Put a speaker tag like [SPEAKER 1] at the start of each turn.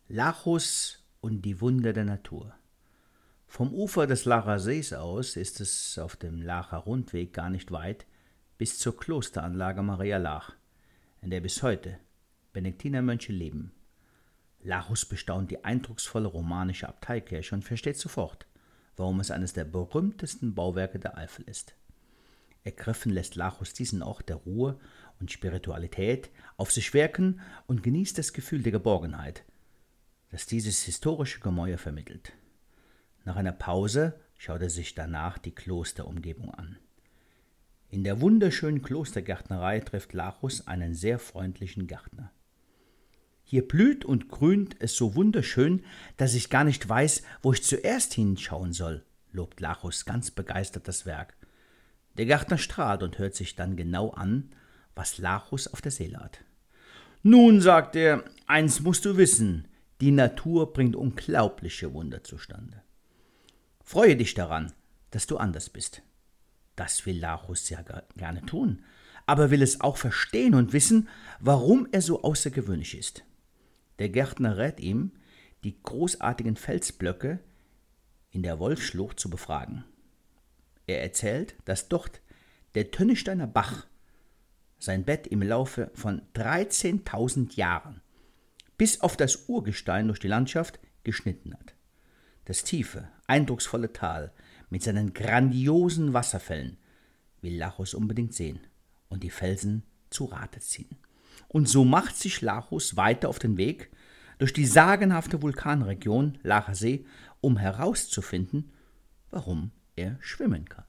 [SPEAKER 1] Lachus und die Wunder der Natur. Vom Ufer des Lacher Sees aus ist es auf dem Lacher Rundweg gar nicht weit bis zur Klosteranlage Maria Lach, in der bis heute Benediktinermönche leben. Lachus bestaunt die eindrucksvolle romanische Abteikirche und versteht sofort, warum es eines der berühmtesten Bauwerke der Eifel ist. Ergriffen lässt Lachus diesen Ort der Ruhe und Spiritualität auf sich wirken und genießt das Gefühl der Geborgenheit, das dieses historische Gemäuer vermittelt. Nach einer Pause schaut er sich danach die Klosterumgebung an. In der wunderschönen Klostergärtnerei trifft Lachus einen sehr freundlichen Gärtner. Hier blüht und grünt es so wunderschön, dass ich gar nicht weiß, wo ich zuerst hinschauen soll, lobt Lachus ganz begeistert das Werk. Der Gärtner strahlt und hört sich dann genau an, was Lachus auf der Seele hat. Nun, sagt er, eins musst du wissen, die Natur bringt unglaubliche Wunder zustande. Freue dich daran, dass du anders bist. Das will Lachus ja gerne tun, aber will es auch verstehen und wissen, warum er so außergewöhnlich ist. Der Gärtner rät ihm, die großartigen Felsblöcke in der Wolfsschlucht zu befragen. Er erzählt, dass dort der Tönnesteiner Bach sein Bett im Laufe von 13.000 Jahren bis auf das Urgestein durch die Landschaft geschnitten hat. Das tiefe, eindrucksvolle Tal mit seinen grandiosen Wasserfällen will Lachus unbedingt sehen und die Felsen zu Rate ziehen. Und so macht sich Lachus weiter auf den Weg durch die sagenhafte Vulkanregion Lacher See, um herauszufinden, warum er schwimmen kann.